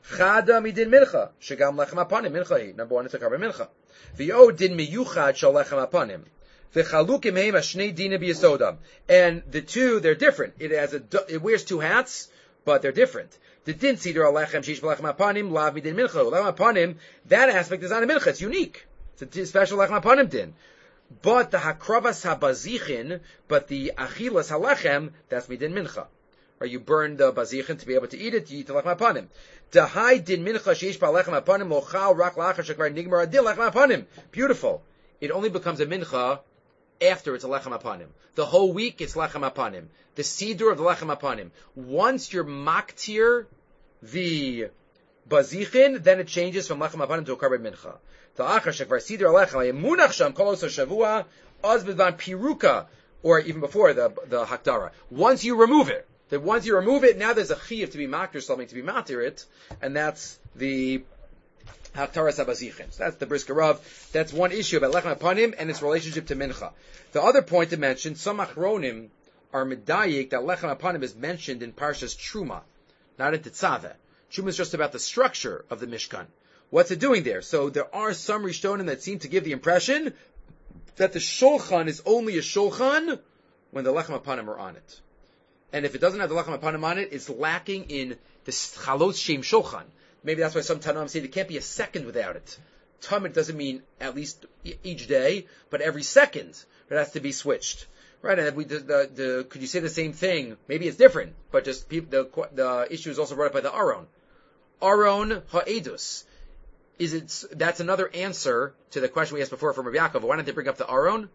Chada midin mincha, shegam lechem apanim mincha hi. Number one, it's a carbon mincha. V'yo din miyuchad shal lechem apanim. V'chalukim heim ashnei dina b'yesodam. And the two, they're different. It wears two hats, but they're different. The din siddur alechem shish b'lechem apanim lav midin mincha. Lechem apanim, that aspect is not a mincha. It's unique. It's a special lechem apanim din. But the hakravas habazichin, but the achilas halechem, that's midin mincha. Right, you burn the bazichin to be able to eat it. You eat the lechem apanim. Dahai din mincha sheish b'lechem apanim lochal rak lachar shekvar nigmar adil lechem apanim. Beautiful. It only becomes a mincha after it's a lechem apanim. The whole week it's lechem apanim. The siddur of the lechem apanim. Once you're maktir the bazichin, then it changes from lechem apanim to a carbon mincha. The achar shekvar siddur alechem yemunach sham kolos shavua az b'van piruka, or even before the hakdara. Once you remove it, now there's a chiyuv to be maktir something, to be matir it, and that's the Haktaras HaBazichin. So that's the Brisker Rav. That's one issue about Lechem Apanim and its relationship to Mincha. The other point to mention, some Achronim are medayik that Lechem Apanim is mentioned in Parshas Truma, not in Tetzaveh. Truma is just about the structure of the Mishkan. What's it doing there? So there are some Rishonim that seem to give the impression that the Shulchan is only a Shulchan when the Lechem Apanim are on it. And if it doesn't have the Lechem Apanim on it, it's lacking in the Chalos Shem Shulchan. Maybe that's why some Tanoim say there can't be a second without it. Tamid doesn't mean at least each day, but every second it has to be switched, right? And if could you say the same thing? Maybe it's different, but just the issue is also brought up by the Aron. Aron ha'edus. That's another answer to the question we asked before from Rabbi Yaakov. Why don't they bring up the Aron?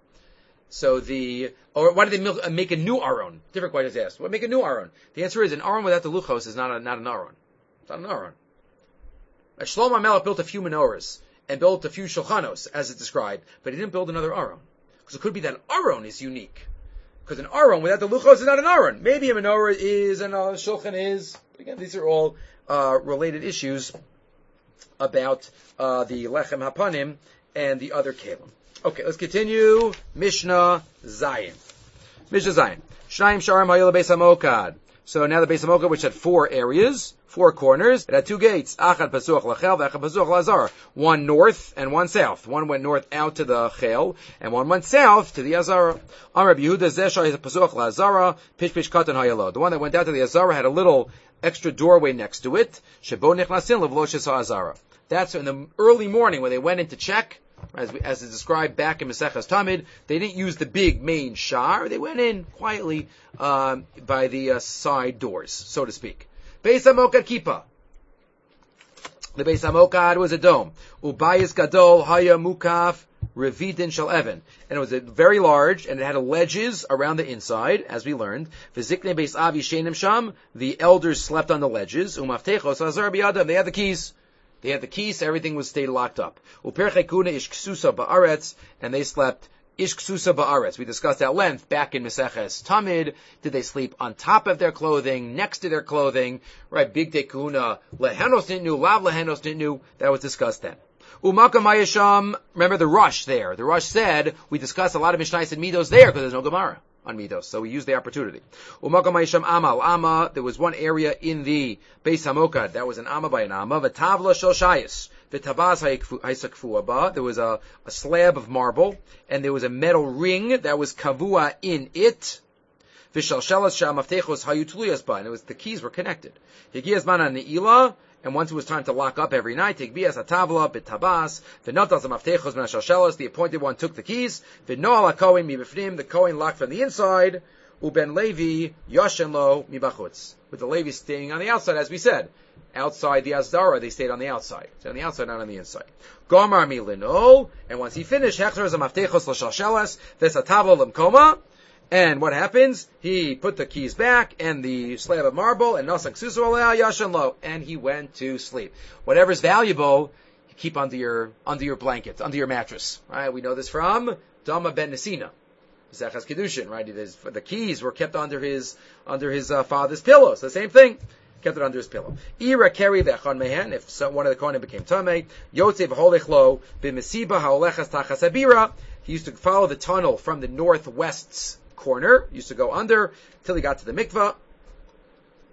Or why did they make a new Aron? Different questions asked. Why make a new Aron? The answer is an Aron without the luchos is not an Aron. It's not an Aron. Shlomo HaMelech built a few menorahs and built a few shulchanos, as it's described, but he didn't build another Aron. Because it could be that Aron is unique. Because an Aron without the luchos is not an Aron. Maybe a menorah is and a shulchan is. But again, these are all related issues about the Lechem Hapanim and the other kelim. Okay, let's continue. Mishnah Zayin. Shnayim Sharim Hayil Beis Hamokad. So now the Beis Hamokad, which had 4 areas, 4 corners, it had 2 gates. Achad Pasuach Lachel, Achad Pasuach Lazar. One north and one south. One went north out to the Chel, and one went south to the Azara. Rabbi Yehuda Zesha is Pasuach Lazara, Pish Katan Hayalo. The one that went out to the Azara had a little extra doorway next to it. Shebo Nechlasin Levloshis Azara. That's in the early morning when they went in to check. As is described back in Maseches Tamid, they didn't use the big main shar. They went in quietly by the side doors, so to speak. Beis Hamokad Kippah. The Beis Hamokad was a dome. Ubayis Gadol Haya Mukaf Revidin Shel Evan. And it was very large, and it had ledges around the inside, as we learned. V'ziknei Beis Avi Shenim Sham. The elders slept on the ledges. Umaftechos Azar Biyadam. They had the keys. So everything stayed locked up. Uperchekuna ish ksusa ba'aretz, and they slept ish ksusa ba'aretz. We discussed at length back in Maseches Tamid. Did they sleep on top of their clothing, next to their clothing? Right, big tekuna, lehenos nitnu, lav lehenos nitnu. That was discussed then. Umakam Mayasham, remember the Rush there. The Rush said, we discussed a lot of Mishnayos and Midos there because there's no Gemara on Midos, so we used the opportunity. Umakam Mayisham Amal Amma, there was one area in the Beis Hamokad that was an Amma by an Amma. V'tavla shel shayis, v'tabaz haisakfu abba. There was a slab of marble, and there was a metal ring that was kavua in it. V'shalshelas sha'amaftechos hayutuliyas ba, and the keys were connected. Higiyas mana ne'ilah. And once it was time to lock up every night, Tigbias Atavla, Bitabas, V'notas Amaftechos Min HaShalshelos, the appointed one took the keys, V'noal HaKohen Mibifnim, the Kohen locked from the inside, Uben Levi, Yoshen Lo Mibachutz, with the Levi staying on the outside, as we said. Outside the Azdara, they stayed on the outside. So on the outside, not on the inside. Gomar Milino, and once he finished, Hechzer Amaftechos L'Shalshelos, V'satavla L'Mkoma, and what happens? He put the keys back and the slab of marble and nasak susu aleh yashan lo, and he went to sleep. Whatever's valuable, you keep under your blanket, under your mattress. Right? We know this from Dama ben Nesina, Zechas Kedushin. Right? The keys were kept under his father's pillow. So the same thing. Kept it under his pillow. Ira carry v'echon mehen, if one of the kohanim became tamei, yotze v'holech lo b'mesiba ha'olechas tachas habira. He used to follow the tunnel from the northwest's corner, used to go under till he got to the mikvah.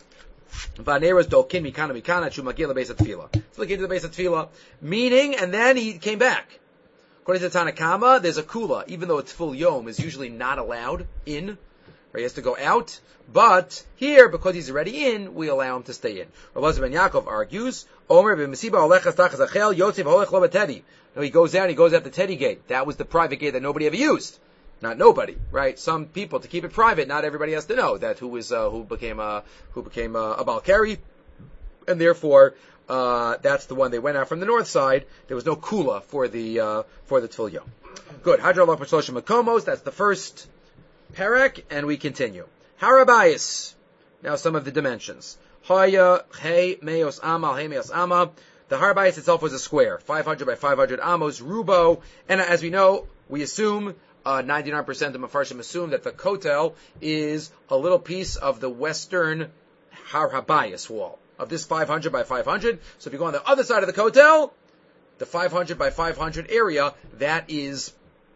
Vaneros dolkin mikana chumagil the base of tefillah. So he came to the base of tefillah, meaning, and then he came back. According to the Tanakama, there's a kula, even though it's full yom, is usually not allowed in, right? He has to go out. But here, because he's already in, we allow him to stay in. Rabbi Ben Yaakov argues, Omer b'mesiba olechas tachas achel yotzev holech lo b'tedi. No, he goes out the Teddy gate. That was the private gate that nobody ever used. Not nobody, right? Some people, to keep it private, not everybody has to know that who became a Balkari, and therefore that's the one they went out from the north side. There was no kula for the Tfil Yom. Good. Hadrallah Pashoshim Makomos. That's the first parak, and we continue. Harabayis. Now some of the dimensions. Haya Hey Meos Ama Hey Meos Ama. The Harabayis itself was a square, 500 by 500 amos, rubo, and as we know, we assume 99% of Mefarshim assume that the Kotel is a little piece of the western Harabayis wall of this 500 by 500. So if you go on the other side of the Kotel, the 500 by 500 area, that is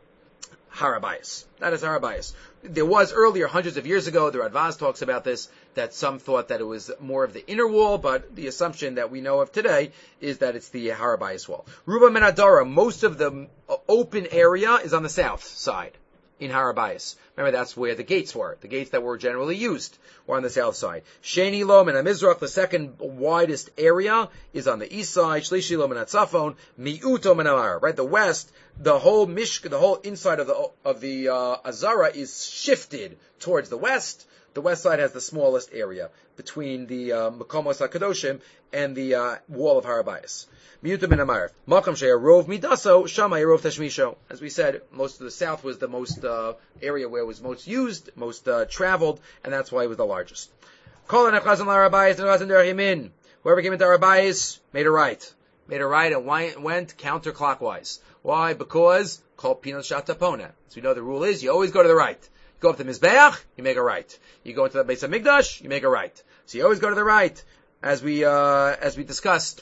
Harabayis. That is Harabayis. There was earlier, hundreds of years ago, the Radvaz talks about this, that some thought that it was more of the inner wall, but the assumption that we know of today is that it's the Harabayis wall. Ruba Menadara, most of the open area is on the south side in Harabayis. Remember, that's where the gates were. The gates that were generally used were on the south side. Sheni Lo Min HaMizrach, the second widest area, is on the east side. Shlishi Lo Min HaTzafon, Mi'uto Min HaMar. Right, the west, the whole the whole inside of the Azara is shifted towards the west. The west side has the smallest area between the Makomos HaKadoshim and the wall of Harabayis. Miuta min Amar. Makam she'arov midaso, shama yarov tashmisho. As we said, most of the south was the most area where it was most used, most traveled, and that's why it was the largest. Kol anachazim la'Harabayis anachazim derech yamin. Whoever came into Harabayis made a right. Made a right and went counterclockwise. Why? Because kol pinot shatapona. So we know the rule is you always go to the right. You go up to the Mizbeach, you make a right. You go into the Beis HaMikdash, you make a right. So you always go to the right. As we discussed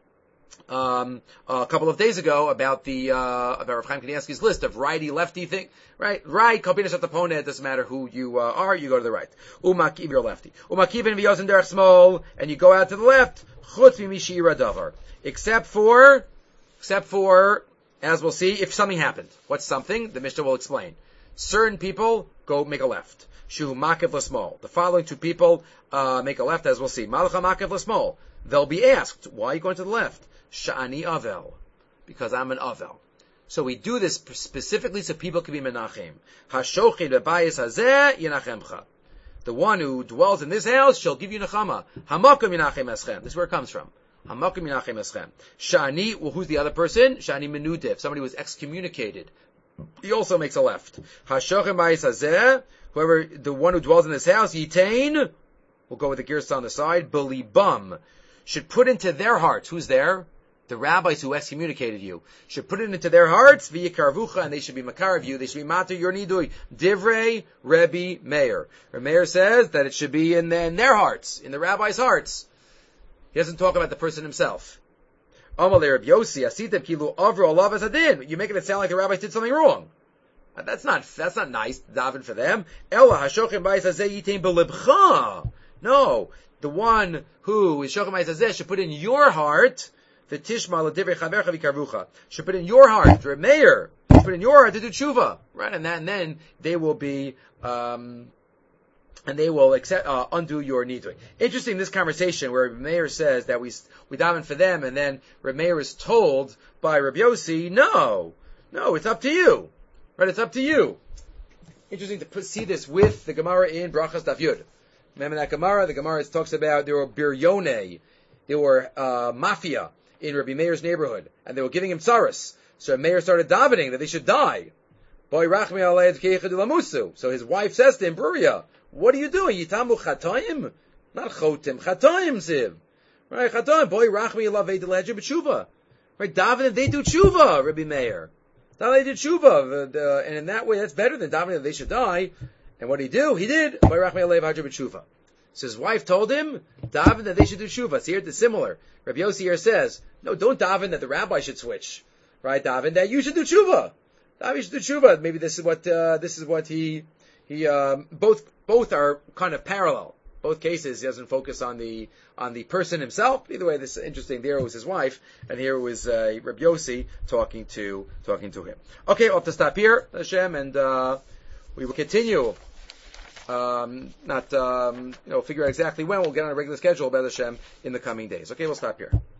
a couple of days ago about Rav Chaim Kanievsky's list of righty lefty thing, right? Kol pinot shatapona, it doesn't matter who you are, you go to the right. Umakib, you're lefty. Umakibin v'yosin derech smol, and you go out to the left. Chutz mimishira davar, except for, as we'll see, if something happened. What's something? The Mishnah will explain. Certain people go make a left. Shu makiv l'smol. The following two people make a left, as we'll see. Malacha makiv l'smol. They'll be asked, why are you going to the left? Sha'ani avel. Because I'm an avel. So we do this specifically so people can be menachem. Hashochid bebayis hazeh yenachemcha. The one who dwells in this house shall give you nechama. Hamakom yenachem eschem. This is where it comes from. Hamakom yenachem eschem. Sha'ani, well, who's the other person? Sha'ani menudev. Somebody was excommunicated. He also makes a left. Hashochem bayis hazeh. Whoever, the one who dwells in this house, yitain, we'll go with the gears on the side, belibam, should put into their hearts, who's there? The rabbis who excommunicated you, should put it into their hearts, v'yikarvucha, and they should be makar of you, they should be matir your nidui, divrei Rebbe Meir. Rebbe Meir says that it should be in their hearts, in the rabbis' hearts. He doesn't talk about the person himself. Amalei Reb Yossi, asitem kilu avro alav azadin. You're making it sound like the rabbis did something wrong. That's not nice, daven for them. Ella hashochem bayis hazeh yitain belibcha. No, the one who is shochem bayis hazeh should put in your heart the tishma l'divrei chavercha v'karvucha. Should put in your heart, Reb Meir, should put in your heart to do tshuva, right? And then they will be, and they will accept, undo your nidui. Interesting, this conversation where Reb Meir says that we daven for them, and then Reb Meir is told by Reb Yossi, no, it's up to you. Right, it's up to you. Interesting to see this with the Gemara in Brachas Daf Yud. Remember that Gemara? The Gemara talks about there were biryone, there were mafia in Rabbi Meir's neighborhood, and they were giving him tsaros. So Meir started davening that they should die. So his wife says to him, Bruria, what are you doing? Yitamu chatoim? Not chotim, chatoim ziv. Right, chatoim. Boy, rachmi alavei delejim b'tshuva. Right, davening, they do tshuva, Rabbi Meir. Now they did tshuva, and in that way, that's better than davening that they should die. And what did he do? He did. So his wife told him, daven that they should do tshuva. So here it's similar. Rabbi Yossi here says, no, don't daven that the rabbi should switch. Right, daven that you should do tshuva. Daven you should do tshuva. Maybe this is what he both are kind of parallel. both cases, he doesn't focus on the person himself. Either way, this is interesting. There was his wife, and here was Reb Yossi talking to him. Okay, we'll have to stop here, Hashem, and we will continue. Figure out exactly when we'll get on a regular schedule, B'ez Hashem, in the coming days. Okay, we'll stop here.